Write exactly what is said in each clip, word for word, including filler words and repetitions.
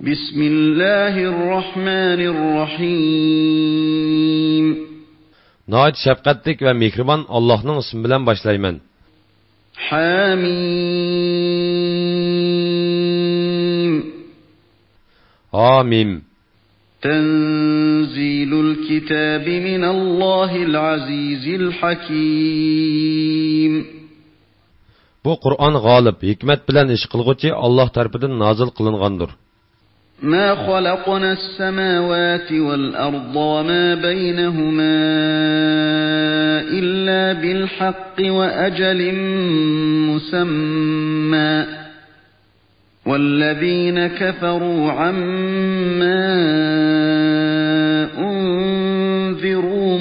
Bismillahirrahmanirrahim. Nəhayət şəfqətlik və mehriban Allah'ın ismi bilan başlayman. Hamim. Hamim. Tenzilul kitabi minallahil azizil hakim. Bu Qur'on g'olib, hikmat bilan ish qilguvchi Alloh tarafidan nozil qilingandir. ما خلقنا السماوات والأرض وما بينهما إلا بالحق وأجل مسمى والذين كفروا عما أنذروا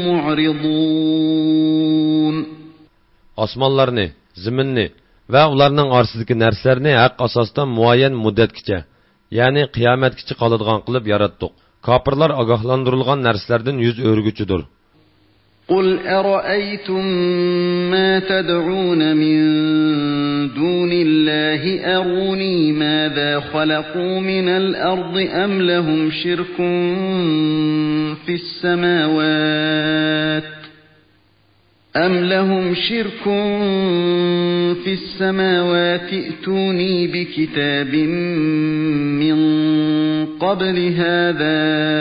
معرضون. Osmonlarni, zaminni va ularning orasidagi narsalarni haq asosda muayyan muddatgacha, ya'ni qiyomatgacha qoladigan qilib yaratdik. Kofirlar ogohlantirilgan narsalardan yuz o'rguchidir. Qul ara'aytum ma tad'un min dunillahi aruni madha khalaqu minal ardi am lahum shirkun fis samawati أم لهم شرك في السماوات ائتوني بكتاب من قبل هذا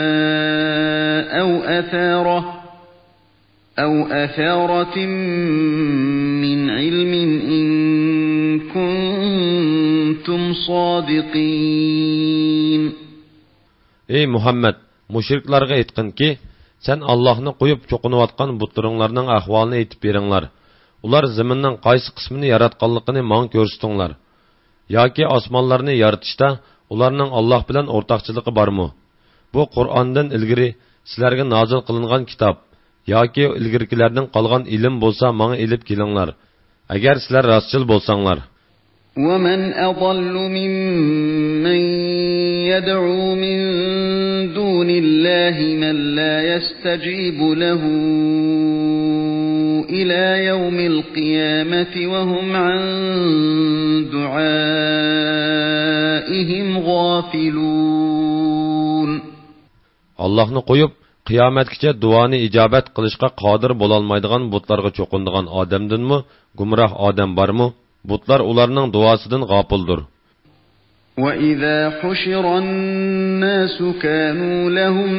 أو أثارة أو أثارة من علم إن كنتم صادقين. Ey Muhammed, müşriklarga aytqin ki, sen Allah'ını qoyup çoqunuvatqan butlarınlarının ahvalını aytib beringlar. Ular zaminning qaysi qismini yaratqanligini maň ko'rsatinglar. Yoki osmonlarni yaratishda ularning Alloh bilan o'rtaqchiligi bormi? Bu Qur'ondan ilgari sizlarga nozil qilingan kitob yoki ilgarikilarning qolgan ilm bo'lsa maňa elib kelinglar. Agar sizlar rostchil bo'lsanglar. وَمَنْ أَضَلُّ مِمَّنْ يَدْعُو مِنْ دُونِ اللَّهِ مَنْ لَا يَسْتَجِيبُ لَهُ إِلَى يَوْمِ الْقِيَامَةِ وَهُمْ عَنْ دُعَائِهِمْ غَافِلُونَ. Allah'ını qoyup qiyomatgacha duoni ijobat qilishga qodir bo'lolmaydigan butlarga cho'qindigan odamdinmi, gumroh odam bormi? Butlar ularning duosidan g'ofildir. وَإِذَا حُشِرَ النَّاسُ كَانُوا لَهُمْ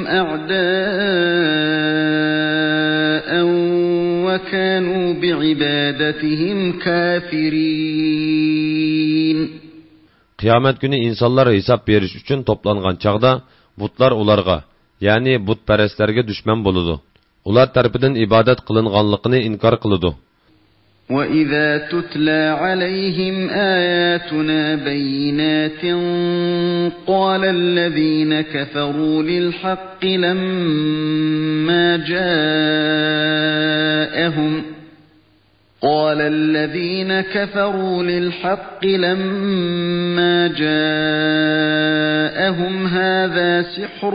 أَعْدَاءً وَكَانُوا بِعِبَادَتِهِمْ كَافِرِينَ. Qiyomat kuni insonlar hisob berish uchun to'plangan chaqda butlar ularga, ya'ni butparastlarga dushman bo'ladi. Ular tarafidan ibodat qilinganligini inkor qiladi. وَإِذَا تُتْلَى عَلَيْهِمْ آيَاتُنَا بَيِّنَاتٍ قَالَ الَّذِينَ كَفَرُوا لِلْحَقِّ لَمَّا جَاءَهُمْ قَالَ الَّذِينَ كَفَرُوا لِلْحَقِّ لَمَّا جَاءَهُمْ هَذَا سِحْرٌ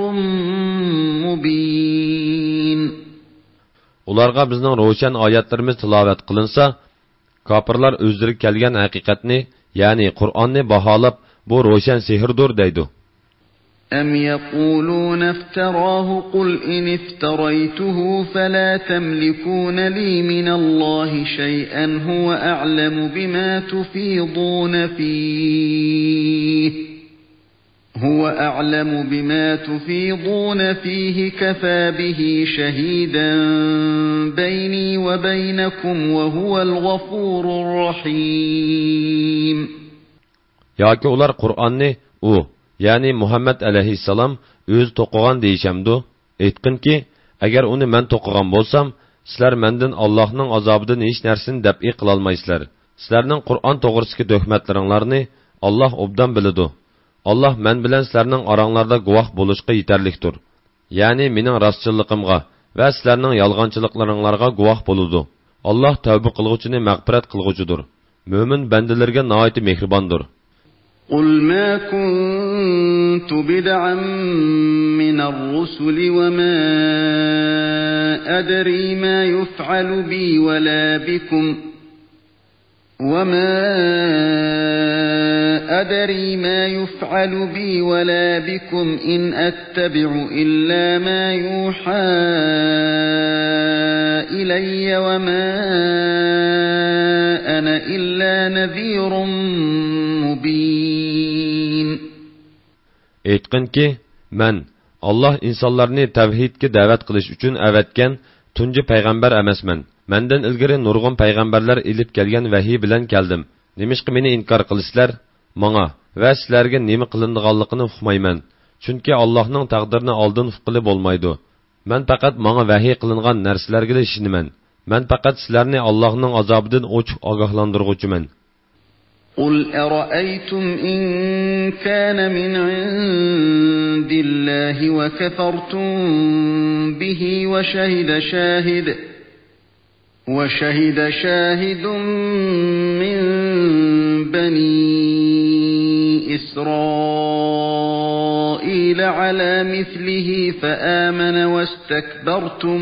مُبِينٌ. Ularga bizning ro'shan oyatlarimiz tilovat qilinsa, kofirlar o'zlari kelgan haqiqatni, ya'ni Qur'onni baholab, bu ro'shan sehrdir deydi. Am yaquluna iftarahu qul in iftaraytuhu fala tamlikuna li min Allahi shay'an huwa a'lamu bima tufiduna fihi. هو أعلم بما تفيضون فيه كفى به شهيدا بيني وبينكم وهو الغفور الرحيم. Yoki ular Qur'onni u, ya'ni Muhammad alayhissalom o'zi to'qigan deyishamdi. Aytqinki, agar uni men to'qigan bo'lsam, sizlar mendan Allohning azobidan hech narsani dab'i qila olmaysizlar. Sizlarning Qur'on to'g'risidagi tuhmatlaringlarni Alloh obdan biladi. Allah men bilan sizlarning oranglarda guvoh bo'lishga yetarlikdir. Ya'ni mening rostchilligimga va sizlarning yolg'onchiliklaringlarga guvoh bo'ladi. Allah tavba qilguvchini mag'firat qilguvchidir. Mo'min bandalarga nihoyat mehribondir. Qul ma kuntu bid'an min ar-rusul wa ma adri ma yuf'alu bi wa la bikum وَمَا أَدْرِي مَا يُفْعَلُ بِي وَلَا بِكُمْ إِنْ أَتَّبِعُ إِلَّا مَا يُوحَى إِلَيَّ وَمَا أَنَا إِلَّا نَذِيرٌ مُبِينٌ. Aytqinki, men Allah insonlarni tavhidga da'vat qilish uchun avatgan tunji payg'ambar emasman. Mendan ilgari nurg'un payg'ambarlar ilib kelgan vahiy bilan keldim. Nimishqa meni inkor qilisizlar? Menga va sizlarga nima qilinganligini uqmayman. Chunki Allohning taqdirini oldin uqili bo'lmaydi. Men faqat menga vahiy qilingan narsalarga ishinaman. Men faqat sizlarni Allohning azobidan ochiq ogohlantiruvchiman. قُلْ أَرَأَيْتُمْ إِنْ كَانَ مِنْ عِنْدِ اللَّهِ وَكَفَرْتُمْ بِهِ وَشَهِدَ شَاهِدٌ وَشَهِدَ شَاهِدٌ مِنْ بَنِي إِسْرَائِيلَ عَلَى مِثْلِهِ فَآمَنَ وَاسْتَكْبَرْتُمْ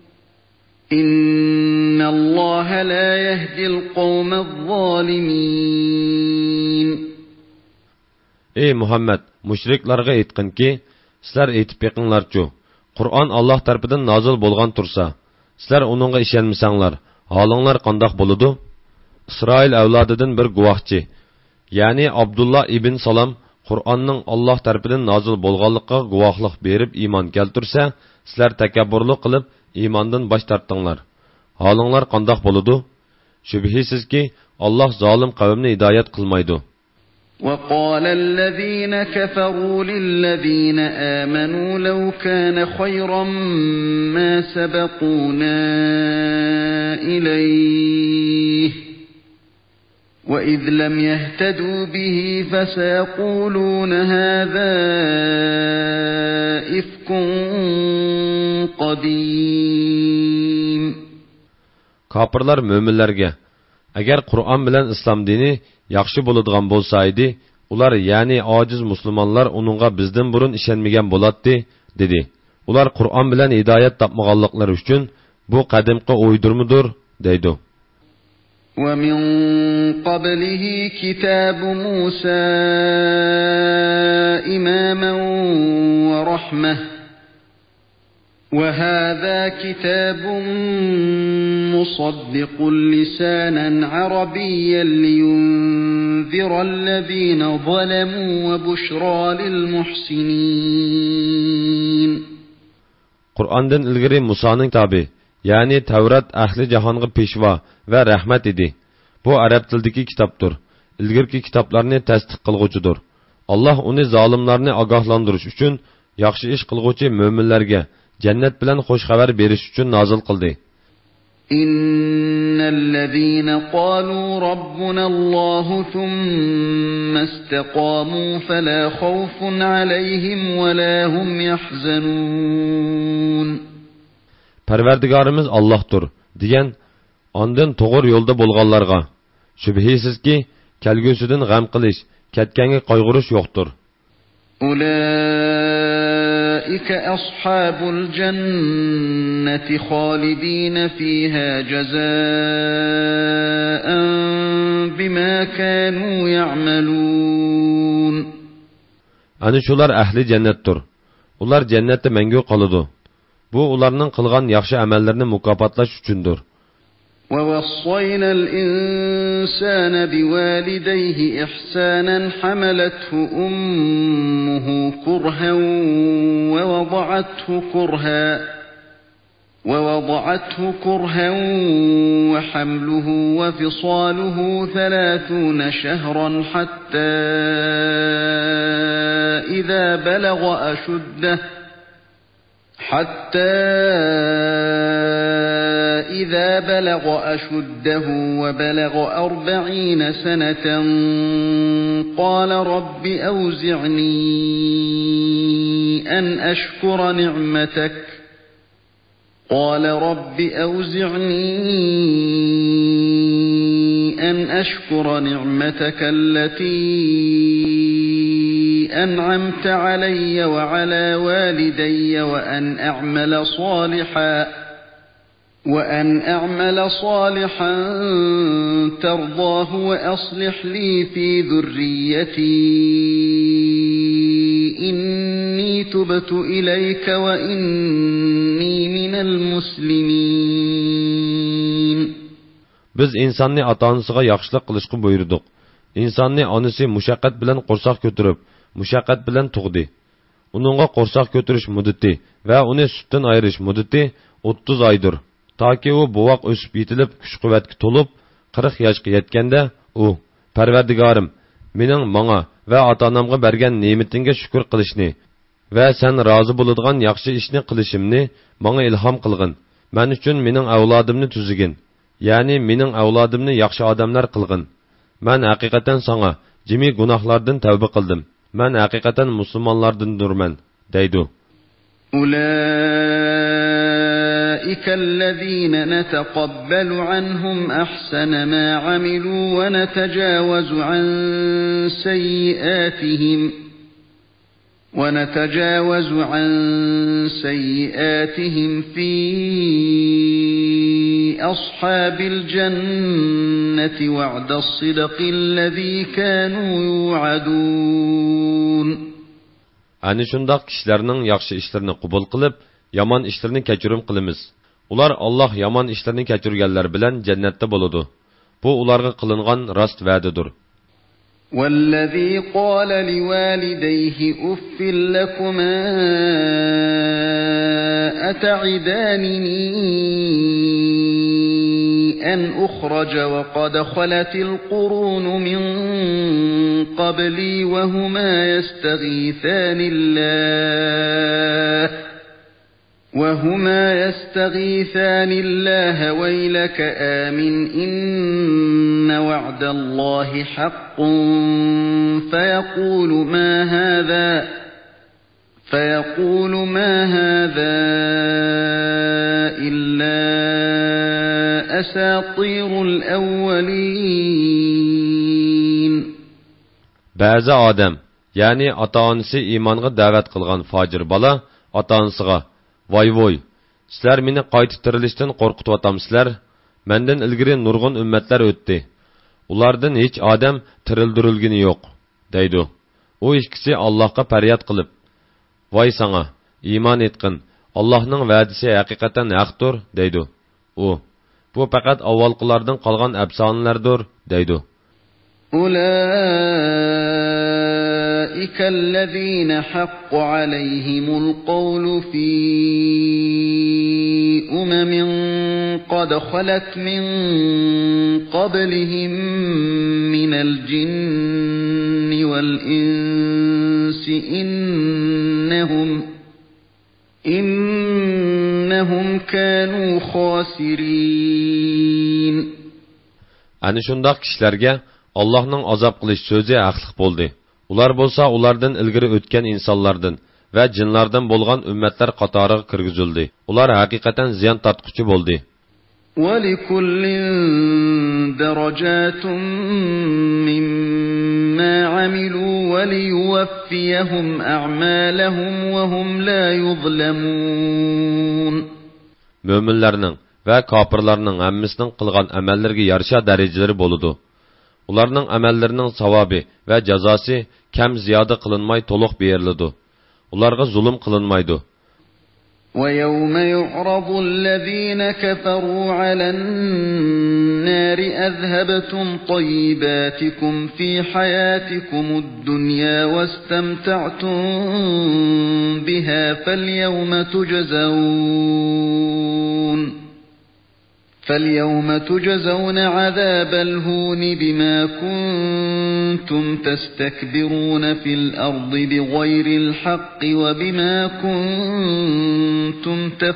إِنَّ اللَّهَ لَا يَهْدِي الْقَوْمَ الظَّالِمِينَ. Ey Muhammed, müşriklarga aytqinki, sizlar aytib beqinglarchu, Qur'on Alloh tarafidan nozil bo'lgan tursa, sizlar uningga ishonmasanglar, holinglar qandoq bo'ladi? İsroil avlodidan bir guvohchi, ya'ni Abdullah ibn Salam Qur'onning Alloh tarafidan nozil bo'lganligiga guvohlik berib iymon keltirsa, sizlar takabburlik qilib iymondan bosh tortinglar. Holinglar qandoq bo'ladi? Shubhisizki, Alloh zolim qavmni hidoyat qilmaydi. وَقَالَ الَّذِينَ كَفَرُوا لِلَّذِينَ آمَنُوا لَوْ كَانَ خَيْرًا مَا سَبَقُونَا إِلَيْهِ وَإِذْ لَمْ يَهْتَدُوا بِهِ فَسَيَقُولُونَ هَذَا إِفْكٌ قَدِيمٌ. Kafirlar müminlerge, eğer Kur'an bilen İslam dini yaxşı bo'ladigan bo'lsa edi, ular ya'ni ojiz musulmonlar uningga bizdan burun ishonmagan bo'lardi, dedi. Ular Qur'on bilan hidoyat topmaganliklari uchun bu qadimqi o'ydirmudir, deydi. Wa min qablihi kitabu Musa imaman wa rahmah وَهَذَا كِتَابٌ مُصَدِّقٌ لِسَانًا عَرَبِيًّا لِيُنذِرَ الَّذِينَ ظَلَمُوا وَبُشْرَى لِلْمُحْسِنِينَ. Qur'ondan ilgari Musoning tabi, ya'ni Tavrat ahli jahonga peshvo va rahmat edi. Bu arab tilidagi kitobdir. Ilgirki kitoblarni tasdiq qilguvchidir. Alloh uni zolimlarni ogohlantirish uchun yaxshi ish qilguvchi mo'minlarga Cennet bilen hoş haber beriş için nazil kıldı. İnnellezîne qâlû rabbunallâhu thumme istekâmû felâ khawfun aleyhim ve lâ hum yahzanûn. Perverdigarimiz Allah'tır diyen, ondan doğru yolda bulganlarga, şübhisiz ki, kelgüsüdün gam qilish, ketkengi qayg'urish yoktur. أولئك أصحاب الجنة خالدين فيها جزاء بما كانوا يعملون. Ani şular ahli cennettir. Ular cennette mengü kalıdı. Bu ularının kılgan yaxşı amellerini mukapatlaş üçündür. وَوَصَّيْنَا الْإِنسَانَ بِوَالِدَيْهِ إِحْسَانًا حَمَلَتْهُ أُمُّهُ كُرْهًا وَوَضَعَتْهُ كُرْهًا وَوَضَعَتْهُ كُرْهًا وَحَمْلُهُ وَفِصَالُهُ ثَلَاثُونَ شَهْرًا حَتَّى إِذَا بَلَغَ أَشُدَّهُ حتى إذا بلغ أشده وبلغ أربعين سنة قال رب أوزعني أن أشكر نعمتك قال رب أوزعني أن أشكر نعمتك التي أنعمت علي وعلى والدي وأن أعمل صالحا وأن أعمل صالحا ترضاه وأصلح لي في ذريتي إني تبت إليك وإني من المسلمين. Biz insonni ota-onasiga yaxshilik qilishga buyurdik. İnsonni onasi mushaqqat bilan qo'rsoq ko'tarib, mushaqqat bilan tug'di. Uningga qo'rsoq ko'tarish muddati va uni sutdan ayirish muddati o'ttiz oydir. Toki u buvoq o'sib yetilib, kuch-quvvatga to'lib, qirq yoshga yetganda u: "Parvardigorim, mening menga va ota-onamga bergan ne'matingga shukr qilishni va sen rozi bo'ladigan yaxshi ishni qilishimni menga ilhom qilgin. Men uchun mening avlodimni tuzigin. Ya'ni mening avlodimni yaxshi odamlar qilgin. Men haqiqatan sana jimi gunohlardan tavba qildim. Men haqiqatan musulmonlardandurman" deydi. أولئك الذين نتقبل عنهم أحسن ما عملوا ونتجاوز عن سيئاتهم ونتجاوز عن سيئاتهم في أصحاب الجنة وعد الصدق الذي كانوا يوعدون. Ani shundaq kishilarning yaxshi ishlarini qabul qilib, yomon ishlarini kechirim qilamiz. Ular Alloh yomon ishlarini kechirganlar bilan jannatda bo'ladi. Bu ularga qilingan rost va'dadir. والذي قال لوالديه أف لكما أتعدانني أن أخرج وقد خلت القرون من قبلي وهما يستغيثان الله وهما يستغيثان الله ويلك آمن إن وعد الله حق فيقول ما هذا فيقول ما هذا إلا أساطير الأولين. Bazı adam, yani ata-onasi imanға da'vat qilgan fojir bola ata-onasiga: "Voy voy, sizlar meni qaytib tirilishdan qo'rqityapsizlar. Mendan ilgari nurg'un ummatlar o'tdi. Ulardan hech odam tirildirilgani yo'q" deydi. U ikkisi Allohga faryod qilib: "Voy sana, iymon etqin. Allohning va'dasi haqiqatan haqdir" deydi. U: "Bu faqat avvalqilardan qolgan afsonalardir" deydi. أولئك الذين حق عليهم القول في أمم قد خلت من قبلهم من الجن والإنس إنهم إنهم كانوا خاسرين. Ani shundaq kishilarga Allohning azob qilish so'zi haqliq bo'ldi. Ular bo'lsa ulardan ilgari o'tgan insonlardan va jinlardan bo'lgan ummatlar qatoriga kirgizildi. Ular haqiqatan ziyon tortquchi bo'ldi. وَلِكُلٍّ دَرَجَاتٌ مِّمَّا عَمِلُوا وَلِيُوَفِّيَهُمْ أَعْمَالَهُمْ وَهُمْ لَا يُظْلَمُونَ. Müminlərinin və kafirlərinin həmməsinin qılğan əməllərə yarışa dərəcələri boludu. Ularning əməllərinin savabı və cəzası kəm ziyadə qılınmay toluq berildi. Ularga zulm qılınmaydı. وَيَوْمَ يُعْرَضُ الَّذِينَ كَفَرُوا عَلَى النَّارِ أَذْهَبْتُمْ طَيِّبَاتِكُمْ فِي حَيَاتِكُمُ الدُّنْيَا وَاسْتَمْتَعْتُمْ بِهَا فَالْيَوْمَ تُجْزَوْنَ فَالْيَوْمَ تُجْزَوْنَ عَذَابَ الْهُونِ بِمَا كُنْتُمْ تَسْتَكْبِرُونَ فِي الْأَرْضِ بِغَيْرِ الْحَقِّ وَبِمَا كُنْتُمْ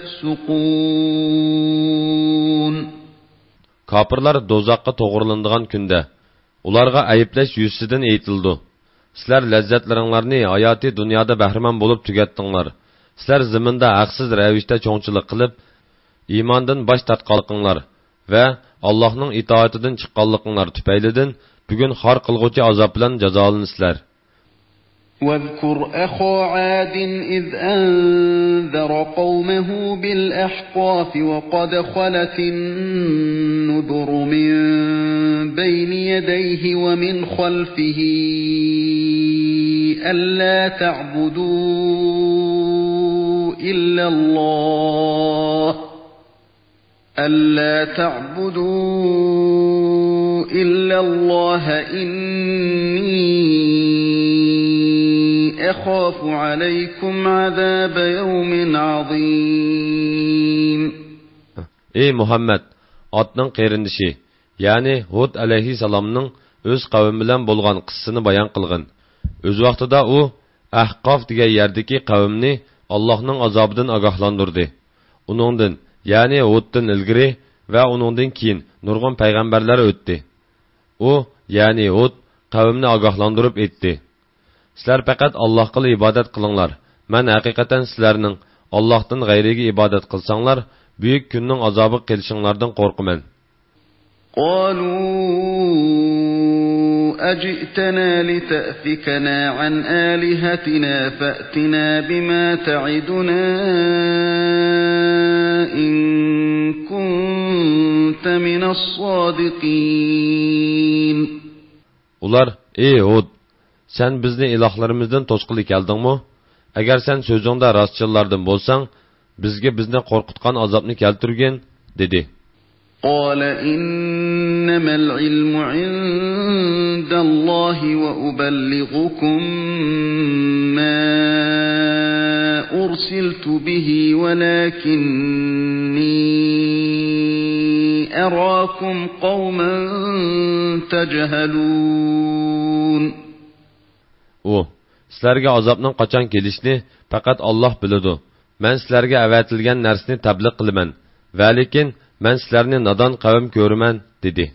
تَفْسُقُونَ. Kapırlar dozaqqa toğırlandığan günde, ularga ayıplaş yüzsüden eğitildi. Sizler lezzetlerinlerini hayati dünyada bəhrman bolup tügettinler. Sizler ziminde haqsız rəvişte çoğunçılık qılıp, imandan baş tatqalıqınlar və Allah'ın itaatidən çıqqanlıqınlar tüpəylidin, bugün xar qılğucu azab bilan cəzalınızlar. واذكر أخا عاد إذ أنذر قومه بالأحقاف وقد خلت النذر من بين يديه ومن خلفه ألا تعبدوا إلا الله ألا تعبدوا إلا الله إني أخاف عليكم عذاب يوم عظيم. Ey Muhammed, atның qeyrindishi, yani Hud alayhissalamның öz qavmi bilan bo'lgan qissasini bayon qilgin. Öz vaqtida u Ahqaf degan yerdagi qavmni Allohning azobidan ogohlantirdi. Uningdan, yani Huddan ilgari va uningdan keyin nurg'un payg'ambarlar o'tdi. U, yani Hud qavmni ogohlantirib aytdi: Sizlar faqat Allohga ibodat qilinglar. Men haqiqatan sizlarning Allohdan g'ayriga ibodat qilsanglar, büyük kunning azobi kelishinglardan qo'rqaman. قالوا أجئتنا لتأفكنا عن آلهتنا فأتنا بما تعدنا إن كنت من الصادقين. Ular, ey Hud, sen bizni ilahlarımızdan to'sqili keldingmi? Agar sen so'zingda rostchilardan bo'lsang, bizga bizni qo'rqitgan azobni keltirgin, dedi. قال إنما العلم عند الله وأبلغكم ما أرسلت به ولكني أراكم قوما تجهلون. O, sizlarga azobning qachon kelishini faqat Alloh biladi. Men sizlarga avatilgan narsani tabliq qilaman, va lekin men sizlarni nodon qavm ko'raman, dedi.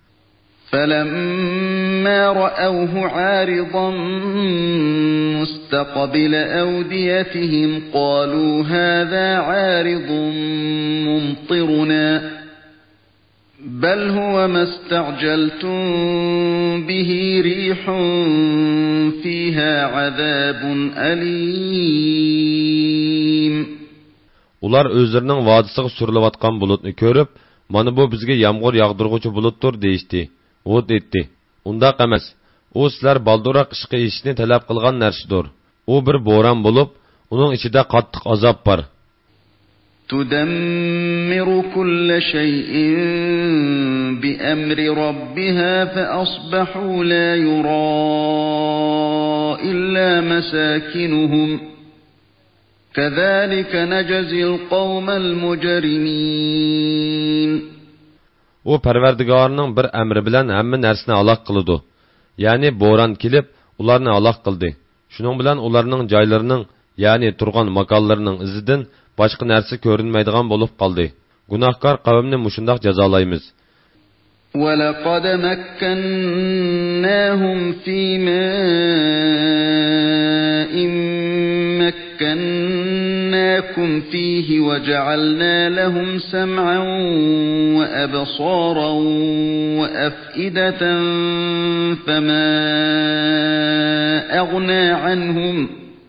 فَلَمَّا رَأَوْهُ عَارِضًا مُسْتَقْبِلَ أَوْدِيَتِهِمْ قَالُوا هَذَا عَارِضٌ مُمْطِرُنَا بَلْ هُوَ مَا اسْتَعْجَلْتُمْ بِهِ رِيحٌ فِيهَا عَذَابٌ أَلِيمٌ. Ular özlərinin vadisiga surilayotgan bulutni ko'rib, "Mana bu bizga yağmur yağdırğuchi bulutdir" deyishdi. Hud etdi: "Undaq emas. U sizlar balduroq ishqa eshishni talab qilgan narsadir. U bir bo'ron bo'lib, uning ichida qattiq azob bor." تدمر كل شيء بأمر ربها فأصبحوا لا يرى إلا مساكنهم كذلك نجزي القوم المجرمين. O Parvardigorning bir amri bilan hamma narsani aloq qiladi. Ya'ni bo'ron kelib, ularni aloq qildi. Shuning bilan ularning joylarining, ya'ni turgan makonlarining izidan boshqa narsa ko'rinmaydigan bo'lib qoldi. Gunohkor qavmni mushundoq jazolaymiz. وَلَقَدْ مَكَّنَّاهُمْ فِي مَاءٍ مَكَّنَّاكُمْ فِيهِ وَجَعَلْنَا لَهُمْ سَمْعًا وَأَبْصَارًا وَأَفْئِدَةً فَمَا أَغْنَى عَنْهُمْ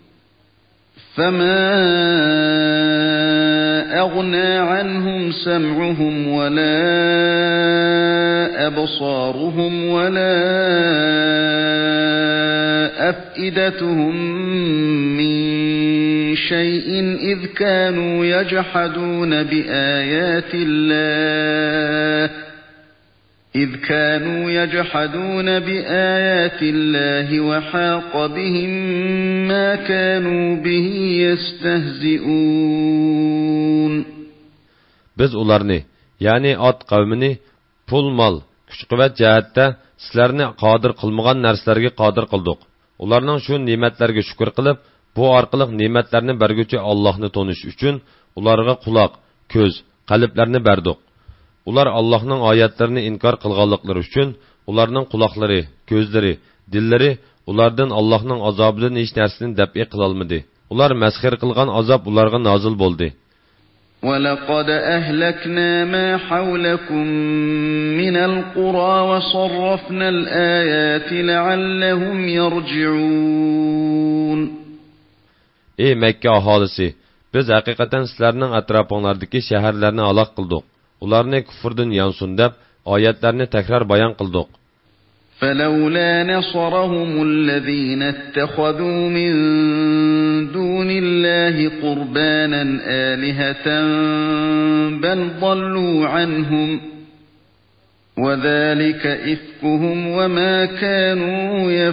فَمَا أَغْنَى عَنْهُمْ سَمْعُهُمْ وَلَا أَبْصَارُهُمْ وَلَا أَفْئِدَتُهُمْ مِنْ شَيْءٍ إِذْ كَانُوا يَجْحَدُونَ بِآيَاتِ اللَّهِ إِذْ كَانُوا يَجْحَدُونَ بِآيَاتِ اللَّهِ وَحَاقَ بِهِمْ مَا كَانُوا بِهِ يَسْتَهْزِئُونَ. Biz ularni, yani at qavmini pul mal, kuch-quvvat jihatda sizlarni qodir qilmagan narsalarga qodir qildik. Ularning shu ne'matlarga shukr qilib, bu orqali ne'matlarni berguvchi Allohni tonish uchun ularga quloq, ko'z, qalblarni berdik. Ular Allohning oyatlarini inkor qilganliklari uchun ularning quloqlari, ko'zlari, dillari ulardan Allohning azobidan hech narsani daf'i qila olmadi. Ular masxir qilgan azob ularga nozil bo'ldi. وَلَقَدْ أَهْلَكْنَا مَا حَوْلَكُمْ مِنَ الْقُرَى وَصَرَّفْنَا الْآيَاتِ لَعَلَّهُمْ يَرْجِعُونَ. Ey Mekke aholisi, biz haqiqatan sizlarning atrofinglardagi shaharlarni halok qildik. Ularni kufrdan yansun deb oyatlarni takror bayon qildik. فلولا نصرهم الذين اتخذوا من دون الله قربانا آلهة بل ضلوا عنهم وذلك إفكهم وما كانوا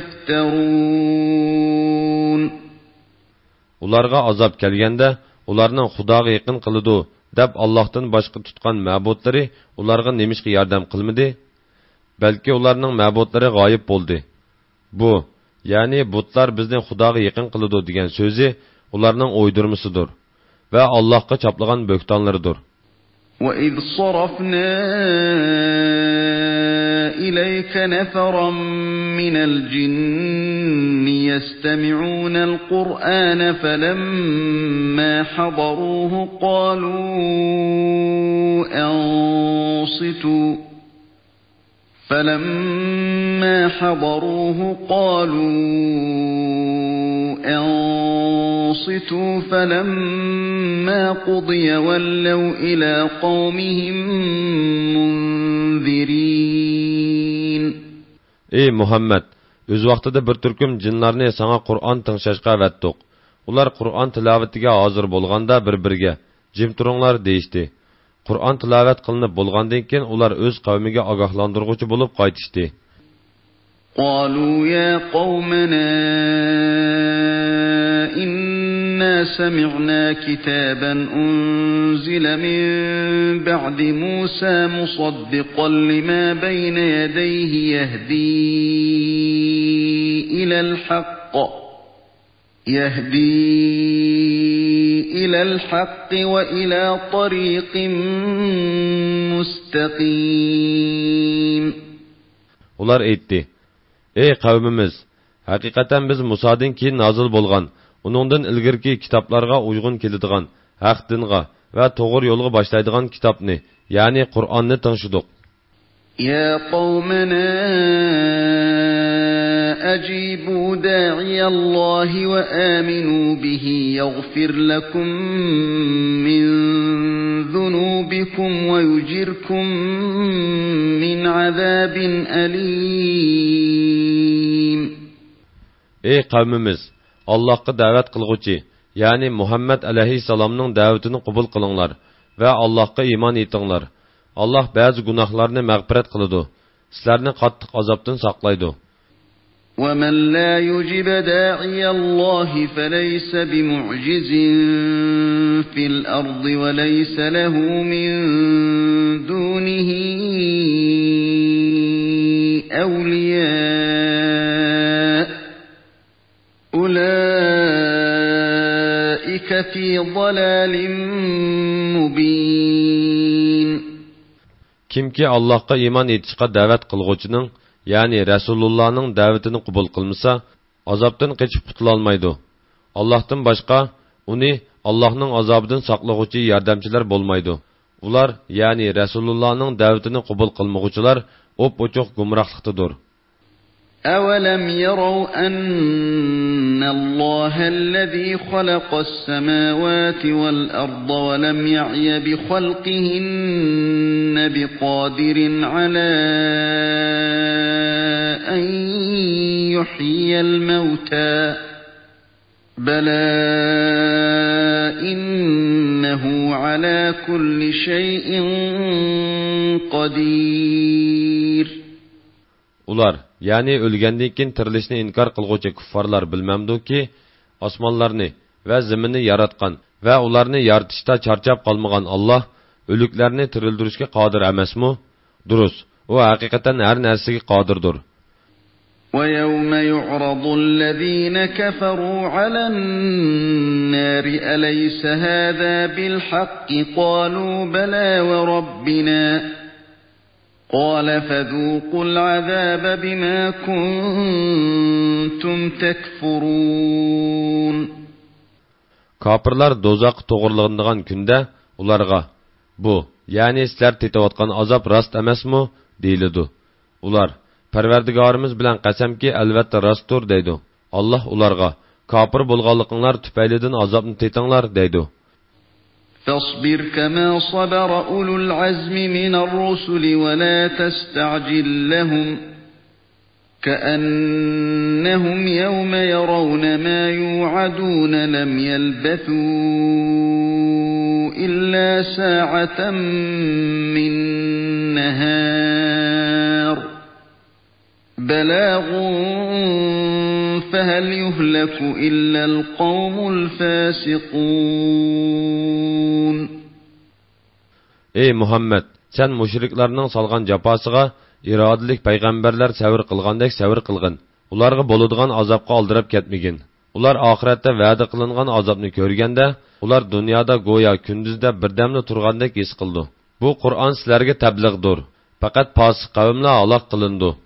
يفترون. Ularga azap kelganda, ularning Xudoga yaqin qiladi deb Allohdan boshqa tutgan ma'budlari ularga nemishqa yordam qilmadi? Balki ularning ma'budlari g'oyib bo'ldi. Bu, ya'ni butlar bizni Xudoga yaqin qiladi degan so'zi ularning o'ydirmasidir va Allohga choplagan bo'xtonlaridir. وَإِذْ صَرَفْنَا إِلَيْكَ نَفَرًا مِنَ الْجِنِّ يَسْتَمِعُونَ الْقُرْآنَ فَلَمَّا حَضَرُوهُ قَالُوا أَنصِتُوا فَلَمَّا حَضَرُوهُ قَالُوا أَنصِتُوا فَلَمَّا قُضِيَ وَلَّوْا إِلَى قَوْمِهِمْ مُنذِرِينَ. Ey Muhammed, öz vaqtida bir turkum jinlarni sana Qur'on tingshashga avatdiq. Ular Qur'on tilovatiga hozir bo'lganda bir-biriga jim turinglar deyishdi. Qur'on tilovat qilinib bo'lgandan keyin ular o'z qavmiga ogohlantiruvchi bo'lib qaytishdi. قالوا يا قومنا إنا سمعنا كتابا أنزل من بعد موسى مصدقا لما بين يديه يهدي إلى الحق يهدي إلى الحق وإلى طريق مستقيم. Ular aytdi: Ey qavmimiz, haqiqatan biz Musodan keyin nozil bo'lgan, uningdan ilgirki kitoblarga uyg'un keladigan haq dinga va to'g'ri yo'lga boshlaydigan kitobni, ya'ni Qur'onni tingshidik. Ya qavmana ajibu da'iyallohi va aminu bihi yaghfir lakum min zunubikum va yujirkum min azabin alim. Ey qavmimiz, Allohga da'vat qilguvchi, ya'ni Muhammad alayhissalomning da'vatini qabul qilinglar va Allohga iymon etinglar. Allah ba'zi gunohlarni mag'firat qiladi, sizlarni qattiq azobdan saqlaydi. وَمَنْ لَا يُجِبَ دَاعِيَ اللَّهِ فَلَيْسَ بِمُعْجِزٍ فِي الْأَرْضِ وَلَيْسَ لَهُ مِنْ دُونِهِ أَوْلِيَاءُ أُولَئِكَ فِي ضَلَالٍ مُبِينٍ. Kimki Allohga iymon etishga da'vat qilguvchining, ya'ni Rasulullahning da'vatini qabul qilmasa, azobdan qochib qutula olmaydi. Allohdan boshqa uni Allohning azobidan saqlaguvchi yordamchilar bo'lmaydi. Ular, ya'ni Rasulullahning da'vatini qabul qilmaguvchilar o'p-o'choq gumrohlikdadir. أَوَلَمْ يَرَوْا أَنَّ اللَّهَ الَّذِي خَلَقَ السَّمَاوَاتِ وَالْأَرْضَ وَلَمْ يَعْيَ بِخَلْقِهِنَّ بِقَادِرٍ عَلَى أَن يُحْيِيَ الْمَوْتَى بَلَى إِنَّهُ عَلَى كُلِّ شَيْءٍ قَدِيرٌ. Ular, ya'ni o'lgandan keyin tirilishni inkor qilguvchi kuffarlar bilmamdiki, osmonlarni va zaminni yaratgan va ularni yaratishda charchab qolmagan Alloh o'liklarni tirildirishga qodir emasmi? Durust, u haqiqatan har narsaga qodirdir. وَيَوْمَ يُعْرَضُ الَّذِينَ كَفَرُوا عَلَى النَّارِ أَلَيْسَ هَذَا بِالْحَقِّ قَالُوا بَلَى وَرَبِّنَا قَالَ فَذُوقُوا الْعَذَابَ بِمَا كُنْتُمْ تَكْفُرُونَ. Kafirlar dozaq to'g'irlanadigan kunda ularga bu, ya'ni sizlar tetayotgan azob rost emasmi deyiladi. Ular, Parvardigorimiz bilan qasamki, albatta rostdir deydi. Alloh ularga kafir bo'lganliqinglar tufaylidan azobni tetinglar deydi. فاصبر كما صبر أولو العزم من الرسل ولا تستعجل لهم كأنهم يوم يرون ما يوعدون لم يلبثوا إلا ساعة من نهار بلاغ فهل يهلك إلا القوم الفاسقون. Ey Muhammed, sen müşriklarning salgan jafosiga irodalik payg'ambarlar savr qilgandek savr qilgin. Ularga bo'ladigan azobga oldirib ketmagin. Ular oxiratda va'da qilingan azobni ko'rganda, ular dunyoda go'yo kunduzda birdamli turgandek his qildi. Bu Qur'on sizlarga tabliğdir. Faqat fosiq qavmlar halok qilindi.